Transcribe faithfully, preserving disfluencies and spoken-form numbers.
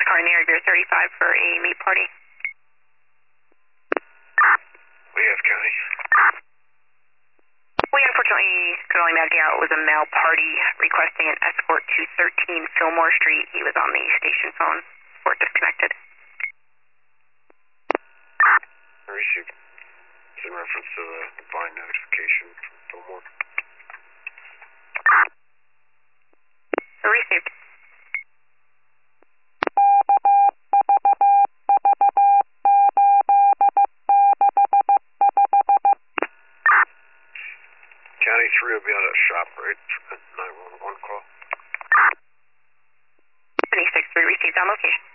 car near your thirty-five for a meat party. We have County. We unfortunately could only make out it was a male party requesting an escort to thirteen Fillmore Street. He was on the station phone. Escort disconnected. Received. It's in reference to the divine notification from Fillmore. Received. County three will be on a shop, right? nine one one call. twenty-six three received on location.